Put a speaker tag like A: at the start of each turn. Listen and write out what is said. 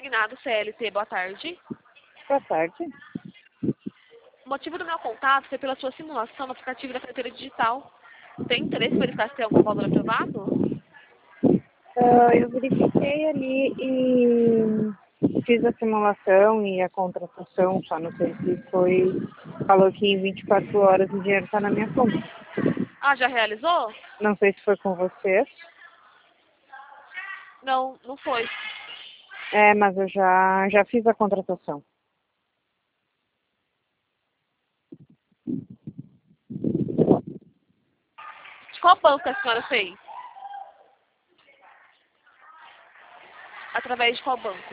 A: Consignado CLT, boa tarde.
B: Boa tarde.
A: O motivo do meu contato foi pela sua simulação no aplicativo da carteira digital. Tem interesse em verificar se tem algum valor aprovado?
B: Eu verifiquei ali e fiz a simulação e a contratação, só não sei se foi. Falou que em 24 horas o dinheiro está na minha conta.
A: Ah, já realizou?
B: Não sei se foi com você.
A: Não, não foi.
B: Mas eu já fiz a contratação.
A: De qual banco a senhora fez? Através de qual banco?